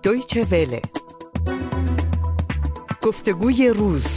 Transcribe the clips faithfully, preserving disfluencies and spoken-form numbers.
دویچه وله. گفتگوی روز.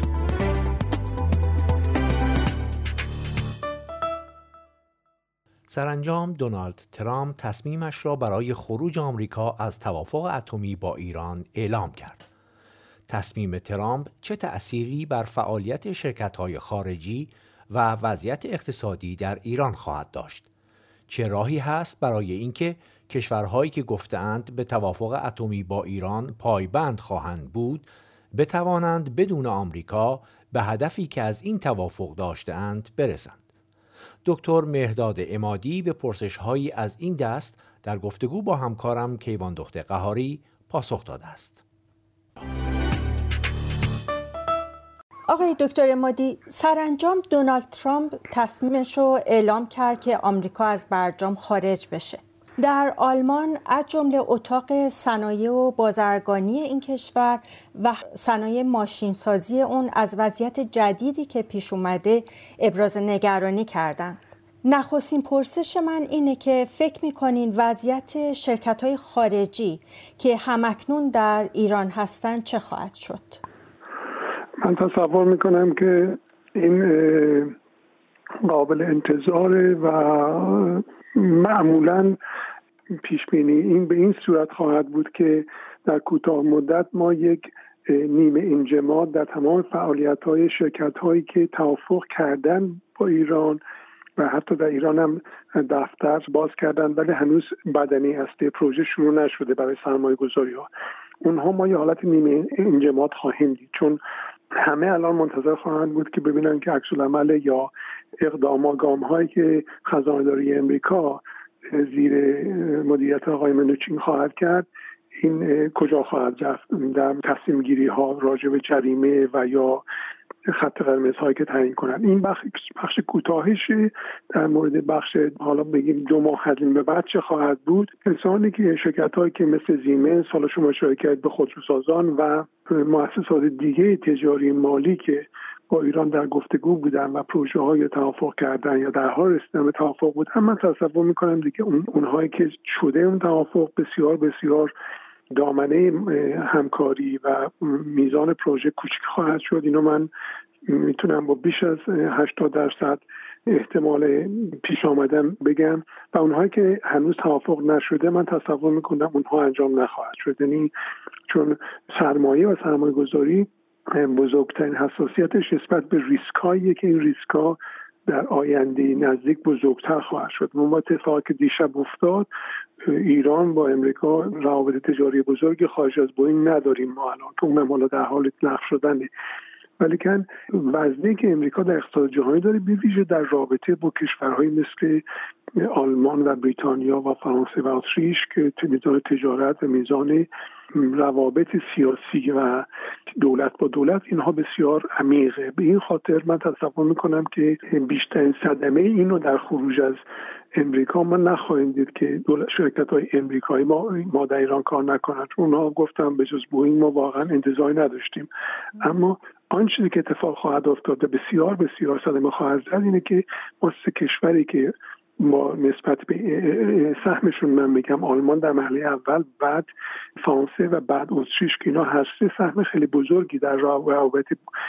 سرانجام دونالد ترامپ تصمیمش را برای خروج آمریکا از توافق اتمی با ایران اعلام کرد. تصمیم ترامپ چه تأثیری بر فعالیت شرکت‌های خارجی و وضعیت اقتصادی در ایران خواهد داشت؟ چه راهی هست برای اینکه کشورهایی که گفته‌اند به توافق اتمی با ایران پایبند خواهند بود، بتوانند بدون آمریکا به هدفی که از این توافق داشته‌اند برسند؟ دکتر مهرداد عمادی به پرسش‌هایی از این دست در گفتگو با همکارم کیوان دخت قهاری پاسخ داده است. آقای دکتر عمادی، سرانجام دونالد ترامپ تصمیمش رو اعلام کرد که آمریکا از برجام خارج بشه. در آلمان از جمله اتاق صنایع و بازرگانی این کشور و صنایع ماشینسازی اون از وضعیت جدیدی که پیش اومده ابراز نگرانی کردن. نخستین پرسش من اینه که فکر میکنین وضعیت شرکت‌های خارجی که همکنون در ایران هستن چه خواهد شد؟ من تصور میکنم که این قابل انتظاره و معمولاً پیش بینی این به این صورت خواهد بود که در کوتاه مدت ما یک نیمه انجماد در تمام فعالیت‌های شرکت‌هایی که توافق کردن با ایران و حتی در ایران هم دفتر باز کردن ولی هنوز بدنی اصلی پروژه شروع نشده برای سرمایه‌گذاری‌ها، اونها ما یه حالت نیمه انجماد خواهیم دید، چون همه الان منتظر خواهند بود که ببینن که عکس‌العمل یا اقدامات گام‌هایی که خزانه‌داری امریکا زیر مدیریت آقای منوچین خواهد کرد این کجا خواهد رفت در تصمیم گیری ها راجع به جریمه و یا خط قرمز هایی که تعیین کنند. این بخش بخش کوتاهش در مورد بخش حالا بگیم دو ماه از این به بعد چه خواهد بود. کسانی که شرکت هایی که مثل زیمنس، حالا شما شرکت به خودروسازان و مؤسسات دیگه تجاری مالی که با ایران در گفتگو بودن و پروژه های توافق کردن یا در حال رسیدن به توافق بودن، من تصور میکنم دیگه اون اونهایی که شده اون توافق بسیار بسیار دامنه همکاری و میزان پروژه کوچک خواهد شد. اینو من میتونم با بیش از هشتاد درصد احتمال پیش آمدن بگم و اونهایی که هنوز توافق نشده من تصور میکنم اونها انجام نخواهد شد، یعنی چون سرمایه و سرمایه گذاری بزرگترین حساسیتش نسبت به ریسک‌هایی که این ریسک‌ها در آینده نزدیک بزرگتر خواهد شد. ما اتفاقی که دیشب افتاد، ایران با امریکا روابط تجاری بزرگ خارج از بین نداریم ما الان که اونم حالا در حال لغو شدنه، ولی کن وزنی که امریکا در اقتصاد جهانی داره به ویژه در رابطه با کشورهای مثل آلمان و بریتانیا و فرانسه و اتریش که میزان تجارت و میزان روابط سیاسی و دولت با دولت اینها بسیار عمیقه. به این خاطر من تصور میکنم که بیشترین صدمه اینو در خروج از امریکا ما نخواهیم دید که شرکت های امریکایی ما ما در ایران کار نکنند. اونها گفتم به جز بوئینگ ما واقعا انتظاری نداشتیم، اما آن چیزی که اتفاق خواهد افتاد بسیار بسیار صدمه خواهد زد اینه که ما سه کشوری که ما نسبت به سهمشون من میگم آلمان در مرحله اول، بعد فرانسه و بعد اتریش که اینا هر سه سهم خیلی بزرگی در روابط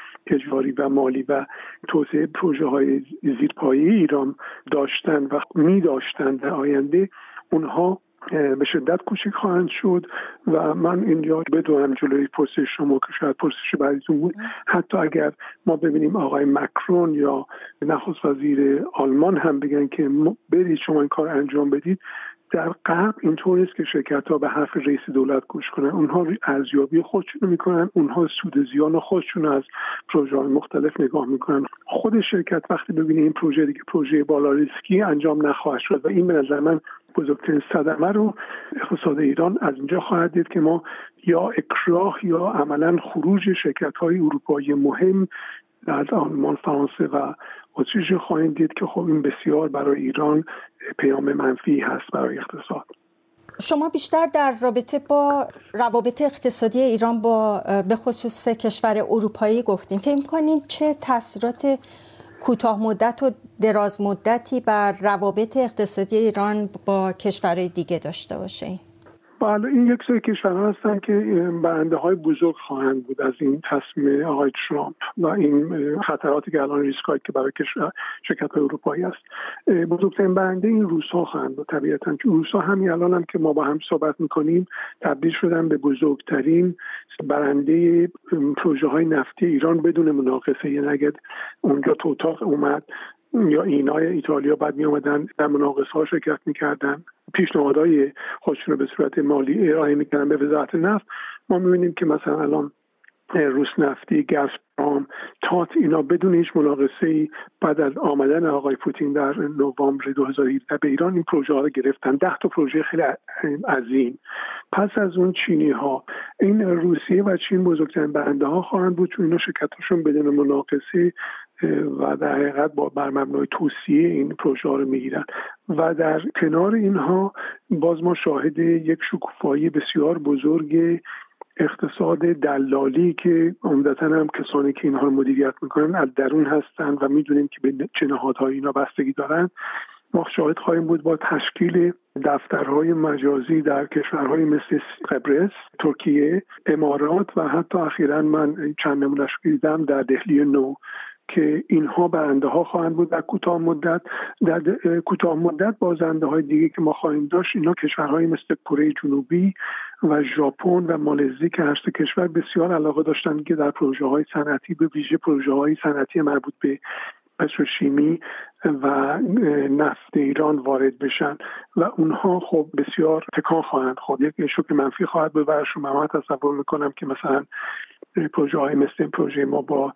تجاری و مالی و توسعه پروژه های زیرپایه ایران داشتن و می داشتن در آینده، اونها به شدت کوچک خواهند شد و من اینجا بدونم جلوی پرسش شما که شاید پرسش بعدیتون بود، حتی اگر ما ببینیم آقای مکرون یا نخست وزیر آلمان هم بگن که برید شما این کار انجام بدید، در غرب اینطور است که شرکت‌ها به حرف رئیس دولت گوش کنن، اونها ارزیابی خودشون رو میکنن، اونها سود زیان خودشون از پروژه‌های مختلف نگاه میکنن. خود شرکت وقتی ببینه این پروژه دیگه پروژه بالا ریسکی انجام نخواهد شد و این به نظر من بزرگترین صدمه رو اقتصاد ایران از اینجا خواهد دید که ما یا اکراه یا عملاً خروج شرکت‌های اروپایی مهم از آلمان، فرانسه و اتریش خواهیم دید که خب این بسیار برای ایران پیام منفی هست برای اقتصاد. شما بیشتر در رابطه با روابط اقتصادی ایران با به خصوص سه کشور اروپایی گفتیم. فکر می‌کنید چه تاثیرات کوتاه مدت و دراز مدتی بر روابط اقتصادی ایران با کشورهای دیگه داشته باشه؟ بله، این یک سری کشورها هستن که برنده های بزرگ خواهند بود از این تصمیم آقای ترامپ و این خطراتی که الان ریسکایی که برای شرکت های اروپایی است. بزرگترین برنده این روس‌ها خواهند بود طبیعتاً، چون روس‌ها همین الان هم که ما با هم صحبت میکنیم تبدیل شدن به بزرگترین برنده پروژه های نفتی ایران بدون مناقصه. یعنی اگر اونجا توتاق اومد یا اینای ایتالیا بعد می اومدن در مناقصه ها شرکت میکردن، پیشنهادهای خودشون رو به صورت مالی ارائه میکنن به وزارت نفت، ما میبینیم که مثلا الان روس نفتی، گازپروم، تات، اینا بدون هیچ مناقصه‌ای بعد از آمدن آقای پوتین در نوامبر دو هزار و هفده به ایران این پروژه ها رو گرفتن. ده تا پروژه خیلی عظیم. پس از اون چینی ها، این روسیه و چین بزرگترین برنده ها خواهند بود، چون اینا شرکتاشون بدون مناقصه و در حقیقت با بر مبنای توصیه این پروژه ها رو میگیرن. و در کنار اینها باز ما شاهد یک شکوفایی بسیار بزرگ اقتصاد دلالی که عمدتاً هم کسانی که اینها رو مدیریت میکنن از درون هستن و میدونیم که به چه نهادهای اینا بستگی دارن. ما شاهد خواهیم بود با تشکیل دفترهای مجازی در کشورهای مثل قبرس، ترکیه، امارات و حتی اخیراً من چند نمونه‌اش دیدم در دهلی نو که اینها برنده ها خواهند بود در کوتاه مدت. در کوتاه مدت بازنده های دیگه که ما خواهیم داشت اینا کشورهای مثل کره جنوبی و ژاپن و مالزی که هر سه کشور بسیار علاقه داشتن که در پروژه های صنعتی، به ویژه پروژه های صنعتی مربوط به پتروشیمی و نفت ایران وارد بشن و اونها خب بسیار تکان خواهند خورد. یک شوک منفی خواهد بود براشون. من تصور میکنم که مثلا پروژه های مثل این پروژه ما با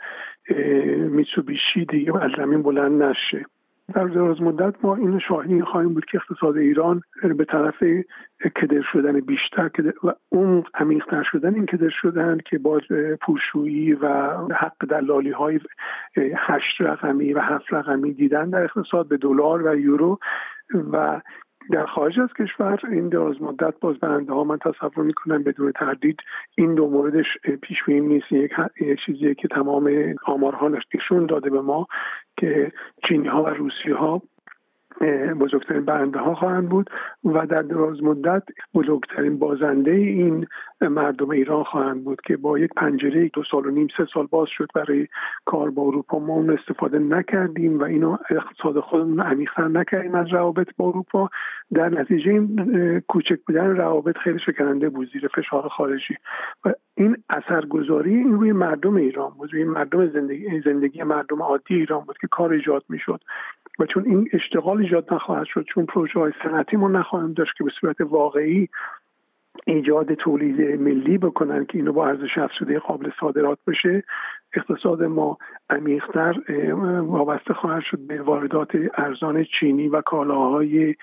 میتسوبیشی دیگه از زمین بلند نشه. در دراز مدت ما این شاهدی خواهیم بود که اقتصاد ایران به طرف کدر شدن بیشتر و اون عمیق‌تر شدن این کدر شدن که باز پولشویی و حق دلالی های هشت رقمی و هفت رقمی دیدن در اقتصاد به دلار و یورو و در خارج از کشور این دراز مدت باز برنده ها من تصور میکنم بدون تردید این دو موردش پیش بینی نیست. یک چیزیه که تمام آمارها نشون داده به ما که چینی ها و روسی ها بزرگترین برنده ها خواهند بود و در دراز مدت بزرگترین بازنده این مردم ایران خواهند بود که با یک پنجره دو سال و نیم سه سال باز شد برای کار با اروپا. ما اون استفاده نکردیم و اینو اقتصاد خودمون عمیق‌تر نکردیم از روابط با اروپا. در نتیجه این کوچک بودن روابط خیلی شکننده بود زیر فشار خارجی و این اثرگذاری این روی مردم ایران بود، روی مردم زندگی زندگی مردم عادی ایران بود که کار ایجاد میشد و چون این اشتغال ایجاد نخواهد شد، چون پروژه های صنعتی ما نخواهیم داشت که به صورت واقعی ایجاد تولید ملی بکنن که اینو با ارزش افزوده قابل صادرات بشه، اقتصاد ما عمیق‌تر وابسته خواهد شد به واردات ارزان چینی و کالاهای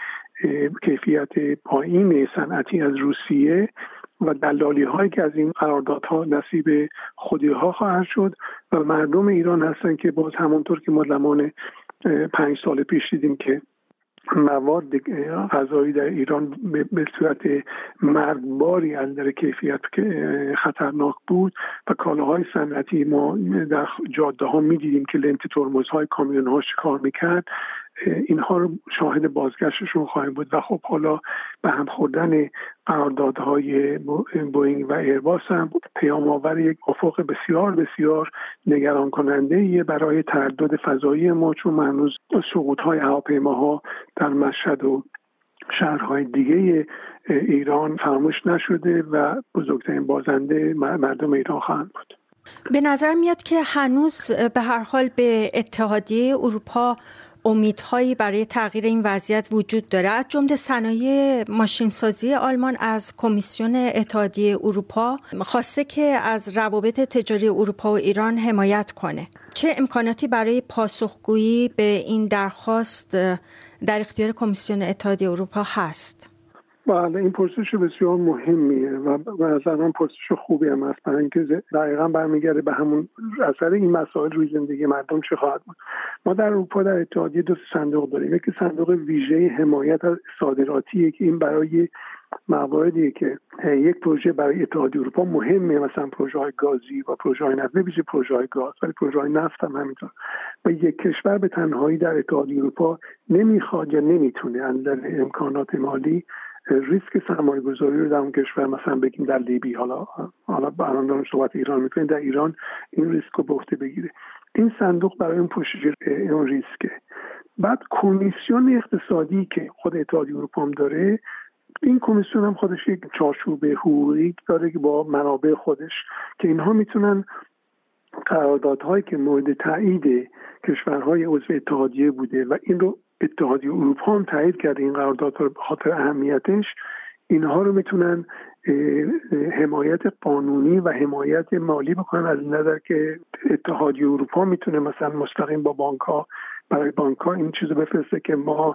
کیفیت پایین صنعتی از روسیه و دلالی هایی که از این قراردادها نصیب خودی ها خواهد شد و مردم ایران هستن که باز همونطور که ما زمان پنج سال پیش دیدیم که مواد غذایی در ایران به صورت مرگباری از نظر کیفیت خطرناک بود و کالاهای صنعتی ما در جاده ها می‌دیدیم که لنت ترمزهای کامیون ها شکار میکرد. اینها رو شاهد بازگشتشون خواهیم بود و خب حالا به هم خوردن قراردادهای بوئینگ و ایرباس هم پیام آور یک افق بسیار بسیار نگران کننده برای تردد فضایی ما، چون هنوز سقوط‌های هواپیماها در مشهد و شهرهای دیگه ایران فراموش نشده و بزرگترین بازنده مردم ایران خواهند بود. به نظر میاد که هنوز به هر حال به اتحادیه اروپا امیدهایی برای تغییر این وضعیت وجود داره. از جمله صنایع ماشینسازی آلمان از کمیسیون اتحادیه اروپا خواسته که از روابط تجاری اروپا و ایران حمایت کنه. چه امکاناتی برای پاسخگویی به این درخواست در اختیار کمیسیون اتحادیه اروپا هست؟ بله، این پرسش بسیار مهمیه و به نظر من پرسش خوبی هم هست، برای اینکه دقیقاً برمیگرده به همون اثر این مسائل روی زندگی مردم چه خواهد بود. ما در اروپا در اتحادیه دو صندوق داریم. یکی صندوق ویژه حمایت از صادراتیه که این برای مواردی که یک پروژه برای اتحادیه اروپا مهمه، مثلا پروژه های گازی و پروژه های نفت، ویژه پروژه های گاز ولی پروژه های نفت هم همینطور، و یک کشور به تنهایی در اتحادیه اروپا نمیخواد یا نمیتونه از نظر امکانات مالی ریسک سرمایه گذاری رو در اون کشور، مثلا بگیم در لیبی، حالا حالا الان دارم صحبت ایران میکنیم، در ایران این ریسک رو به عهده بگیره. این صندوق برای اون پوشش اون ریسکه. بعد کمیسیون اقتصادی که خود اتحادیه اروپا هم داره، این کمیسیون هم خودش یک چارچوب حقوقی داره که با منابع خودش، که اینها میتونن قراردادهایی که مورد تایید کشورهای عضو اتحادیه بوده و این رو اتحادیه اروپا هم تایید کرده، این قراردادها رو به خاطر اهمیتش، اینها رو میتونن حمایت قانونی و حمایت مالی بکنن، از این نظر که اتحادیه اروپا میتونه مثلا مستقیم با بانک‌ها، برای بانک‌ها این چیزو بفرسته که ما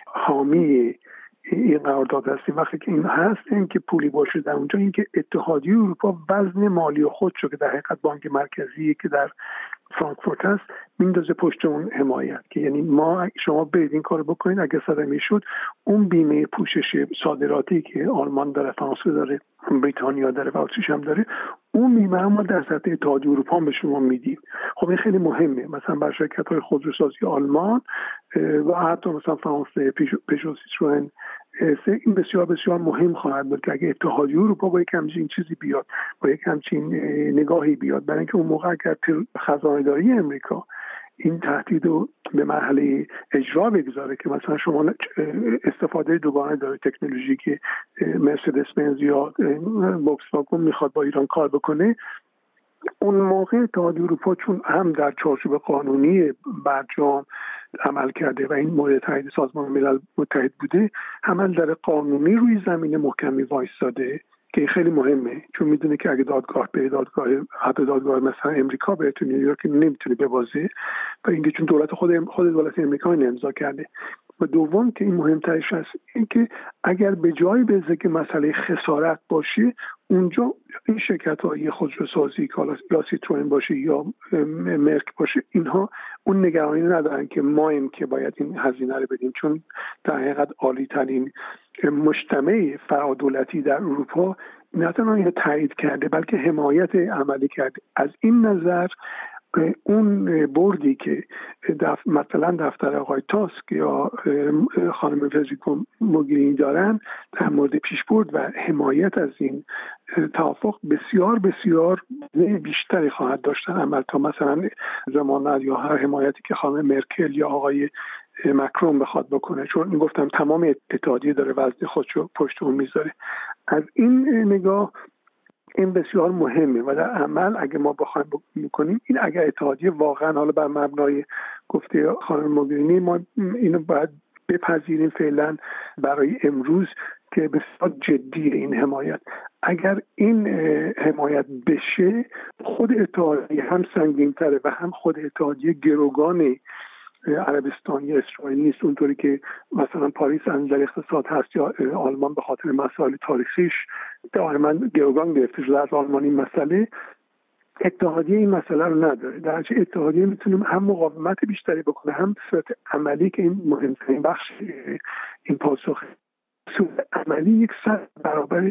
حامی این قرارداد هستیم. وقتی که این هست، این که پولی باشه در اونجا، این که اتحادیه اروپا وزن مالی خودشو که در حقیقت بانک مرکزی که در فرانکفورت هست میندازه پشت اون حمایت، که یعنی ما شما برید این کارو بکنید، اگه صدمه شد اون بیمه پوشش صادراتی که آلمان داره، فرانسه داره، بریتانیا داره و اتریش هم داره، اون بیمه ما در سطح اتحادیه اروپا هم به شما میدیم. خب این خیلی مهمه، مثلا برای شرکت‌های خودروسازی آلمان و حتی مثلا فرانسه، پژو، سیتروئن، این بسیار بسیار مهم خواهد بود که اگه اتحادیه اروپا با یک همچین چیزی بیاد، با یک همچین نگاهی بیاد، برای اینکه اون موقع اگر خزانه‌داری امریکا این تهدید رو به مرحله اجرا بگذاره که مثلا شما استفاده دوگانه داره تکنولوژی که مرسدس بنز یا فولکس واگن میخواد با ایران کار بکنه، اون موقع اتحادیه اروپا چون هم در چارچوب قانونی برجام عمل کرده و این مورد تایید سازمان ملل متحد بوده، هم در قانونی روی زمین محکمی وایستاده که خیلی مهمه، چون میدونه که اگه دادگاه به دادگاه حتی دادگاه مثلا امریکا به تو نیویورک نمیتونه ببازه، و اینکه چون دولت خود خود دولت امریکا این امضا کرده. و دوم که این مهمترش هست، این که اگر به جای بذاره که مسئله خسارت باشه، اونجا این شرکت‌های خودروسازی یا سیتروئن باشه یا مرک باشه، اینها اون نگرانی ندارن که ما این که باید این هزینه رو بدیم، چون در حقیقت عالی ترین مجتمع فرادولتی در اروپا نه تنها تایید کرده بلکه حمایت عملی کرده. از این نظر اون بردی که دف... مثلا دفتر آقای تاسک یا خانم فدریکا موگرینی دارن در مورد پیشبرد و حمایت از این توافق بسیار بسیار بیشتری خواهد داشتن عمل تا مثلا ضمانت یا هر حمایتی که خانم مرکل یا آقای مکرون بخواد بکنه، چون این گفتم تمام اتحادیه داره وزن خودشو پشت اون میذاره. از این نگاه این بسیار مهمه و در عمل اگه ما بخوایم بکنیم این، اگر اتحادیه واقعا حالا بر مبنای گفته خانم موگرینی ما اینو باید بپذیریم فعلا برای امروز که بسیار جدیه این حمایت، اگر این حمایت بشه خود اتحادیه هم سنگین‌تره و هم خود اتحادیه گروگان عربستان یا اسرائیل نیست، اونطوری که مثلا پاریس از نظر اقتصاد هست یا آلمان به خاطر مسائل تاریخیش دائما گروگان گرفته شده از آلمان. این مسئله اتحادیه این مسئله رو نداره، در حالی اتحادیه میتونه هم مقاومت بیشتری بکنه، هم صورت عملی که این مهمترین بخش این پاسخ، صورت عملی یک صد برابر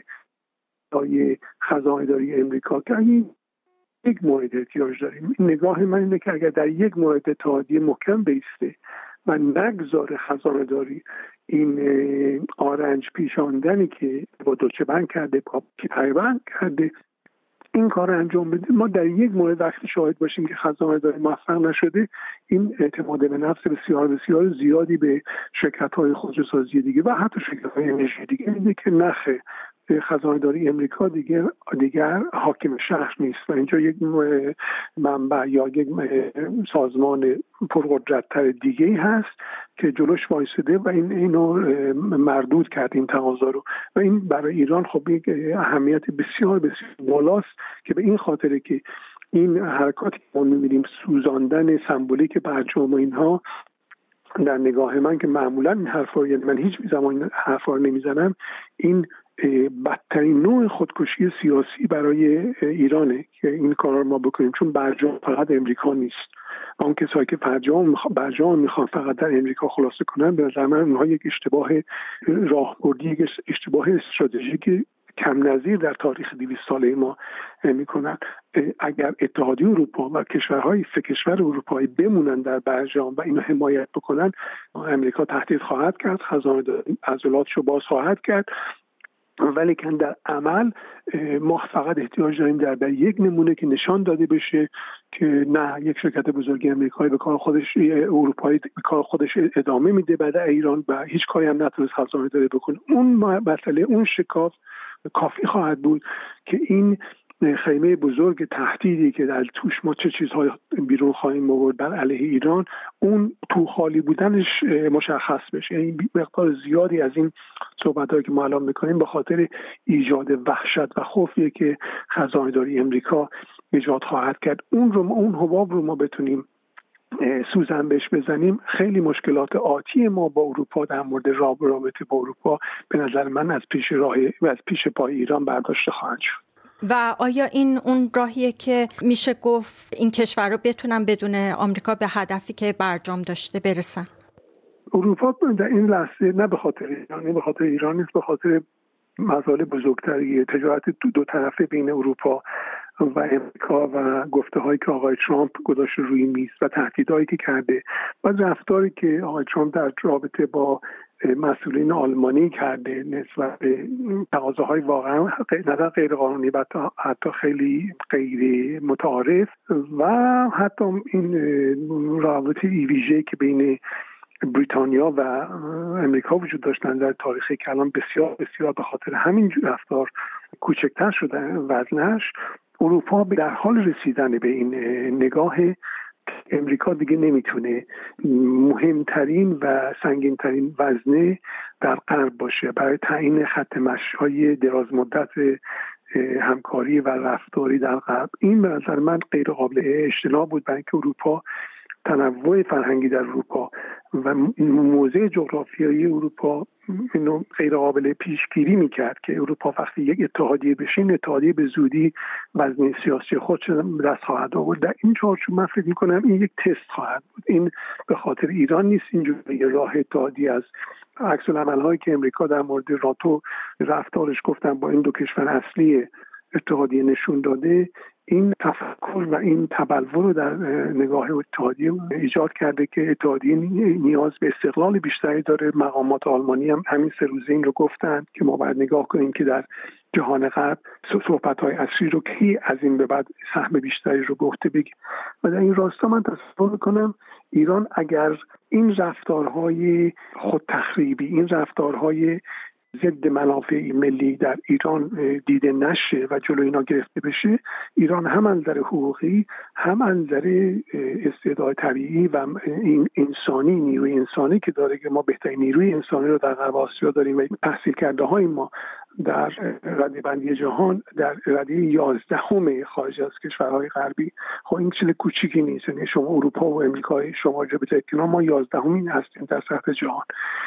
دای خزانه‌داری امریکا که اگه یک مورد احتیاج داریم. نگاه من اینه که اگر در یک مورد اتحادیه محکم بیسته و نگذاره خزانه‌داری این آرنج پیشاندنی که با دوچه بنک کرده، با پیوند کرده، این کار انجام بده، ما در یک مورد وقتی شاهد باشیم که خزانه‌داری موفق نشده، این اعتماد به نفس بسیار بسیار زیادی به شرکت‌های خودروسازی دیگه و حتی شرکت‌های انرژی دیگه میده که نخه خزانه‌داری امریکا دیگر دیگر حاکم شهر نیست و اینجا یک منبع یا یک سازمان پرقدرت‌تر دیگه‌ای هست که جلوش وایساده و این اینو مردود کرد این تقاضا رو. و این برای ایران خب یک اهمیت بسیار بسیار بالاست که به این خاطره که این حرکاتی که ما می‌بینیم سوزاندن سمبولیک برجام و اینها، در نگاه من که معمولا این حرفا، یعنی من هیچ زمان این حرفا رو نمیزنم، این بدترین نوع خودکشی سیاسی برای ایرانه که این کارا رو ما بکنیم، چون برجام فقط امریکا نیست. اون کسایی که برجام میخوان برجام میخوان فقط در امریکا خلاصه کنن، به نظر من اونها یک اشتباه راهبردی، یک اشتباه استراتژیک کم نظیر در تاریخ دویست ساله ما میکنن. اگر اتحادیه اروپا و کشورهای سه کشور اروپایی بمونن در برجام و اینو حمایت بکنن، امریکا تهدید خواهد کرد، خزانه‌داری عضلاتشو باز خواهد کرد. ولی که در عمل ما فقط احتیاج داریم در بر یک نمونه که نشان داده بشه که نه، یک شرکت بزرگ امریکایی به کار خودش، اروپایی به کار خودش ادامه میده بعد ایران و هیچ کاری هم نتونست خزانه‌داری بکنه. اون مسئله، اون شکاف کافی خواهد بود که این خیمه بزرگ تهدیدی که در توش ما چه چیزهای بیرون خواهیم آورد بر علیه ایران، اون تو خالی بودنش مشخص بشه. یعنی مقدار زیادی از این صحبت‌هایی که ما الان می‌کنیم به خاطر ایجاد وحشت و خوفیه که خزانه‌داری امریکا ایجاد خواهد کرد. اون رو اون حباب رو ما بتونیم سوزن بهش بزنیم، خیلی مشکلات آتی ما با اروپا در مورد رابطه با اروپا به نظر من از پیش راه و از پیش پای ایران برداشته خواهد شد. و آیا این اون راهیه که میشه گفت این کشورها بتونن بدون آمریکا به هدفی که برجام داشته برسن؟ اروپا در این لحظه نه به خاطر ایران، نه به خاطر ایران نیست، به خاطر مسائل بزرگتری تجارت دو, دو طرفه بین اروپا و امریکا و گفته هایی که آقای ترامپ گذاشته روی میز و تهدیدهایی که کرده و رفتاری که آقای ترامپ در رابطه با مسئولین آلمانی کرده نسبت به تقاضاهای واقعا نظر غیر قانونی و حتی خیلی غیر متعارف و حتی این رابطه ویژه‌ای که بین بریتانیا و امریکا وجود داشتن در تاریخی که الان بسیار بسیار به خاطر همین رفتار کوچکتر شده وزنش، اروپا در حال رسیدن به این نگاه امریکا دیگه نمیتونه مهمترین و سنگینترین وزنه در غرب باشه برای تعیین خط مشی‌های دراز مدت همکاری و رفتاری در غرب. این به نظر من غیر قابل اجتناب بود، برای اینکه اروپا تنوع فرهنگی در اروپا و موضع جغرافیایی اروپا اینو غیر قابل پیشگیری میکرد که اروپا وقتی یک اتحادیه بشه، این اتحادیه به زودی وزنه سیاسی خودش دست خواهد آورد. در این چارچوب من فکر میکنم این یک تست خواهد بود. این به خاطر ایران نیست، اینجوری راه اتحادیه از عکس العمل‌هایی که امریکا در مورد ناتو رفتارش گفتن با این دو کشور اصلی اتحادیه نشون داده، این تفکر و این تبلور رو در نگاه اتحادیه ایجاد کرده که اتحادیه نیاز به استقلال بیشتری داره. مقامات آلمانی هم همین سه روزه این رو گفتن که ما باید نگاه کنیم که در جهان غرب صحبت‌های اصلی رو کی از این به بعد سهم بیشتری رو گفته بگیم. و در این راستا من تصور میکنم ایران اگر این رفتارهای خودتخریبی، این رفتارهای ضد منافع ملی در ایران دیده نشه و جلوی اینا گرفته بشه، ایران هم از نظر حقوقی، هم از نظر استعداد طبیعی و این انسانی، نیروی انسانی که داره که ما بهترین نیروی انسانی رو در غرب آسیا داریم و تحصیل کرده های ما در رده بندی جهان در رده یازدهم خارج از کشورهای غربی، خب این چیز کوچیکی نیست. یعنی شما اروپا و امریکا شما جا بذارید که ما یازدهمین هستیم در سطح جهان.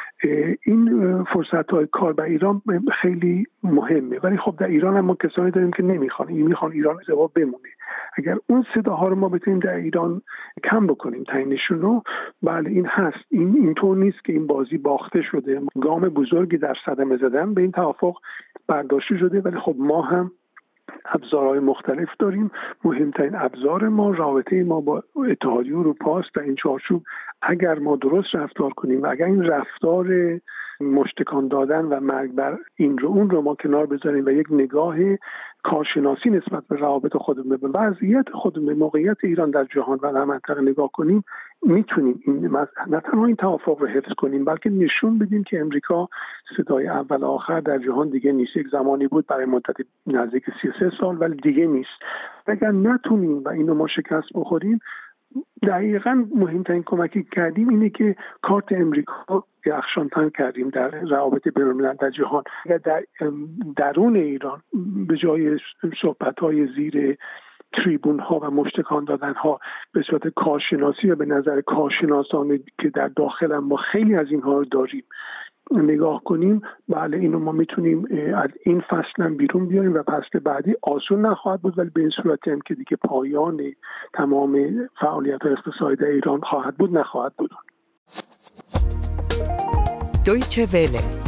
این فرصت‌های کار به ایران خیلی مهمه، ولی خب در ایران هم ما کسانی داریم که نمیخوان، این میخوان ایران جواب بمونه. اگر اون صداها رو ما بتونیم در ایران کم بکنیم تعیینشون رو، بله این هست، این اینطور نیست که این بازی باخته شده، گام بزرگی در صدمه زدن به این توافق برداشته شده، ولی خب ما هم ابزارهای مختلف داریم. مهمترین ابزار ما رابطه ما با اتحادیه اروپا است. در این چارچوب اگر ما درست رفتار کنیم و اگر این رفتار مشتکان دادن و مرگ بر این رو اون رو ما کنار بذاریم و یک نگاه کارشناسی نسبت به روابط خودمون، به وضعیت خودمون، به موقعیت ایران در جهان و در منطقه نگاه کنیم، میتونیم این نه تنها این توافق رو حفظ کنیم بلکه نشون بدیم که امریکا صدای اول آخر در جهان دیگه نیست. یک زمانی بود برای مدت نزدیک سی و سه سال ولی دیگه نیست. اگر نتونیم و اینو ما شکست بخوریم، دقیقاً مهمترین کمکی کردیم اینه که کارت امریکا یخشان‌تر کردیم در روابط بین‌المللی در جهان. اگر در درون ایران به جای صحبت‌های زیر تریبون ها و مشتکان دادن ها به صورت کارشناسی و به نظر کارشناسان که در داخل ما خیلی از اینها رو داریم نگاه کنیم، بله اینو ما میتونیم از این فصل هم بیرون بیاریم و فصل بعدی آسون نخواهد بود، ولی به این صورت هم که دیگه پایان تمام فعالیت اقتصادی در ایران خواهد بود نخواهد بود. دویچه وله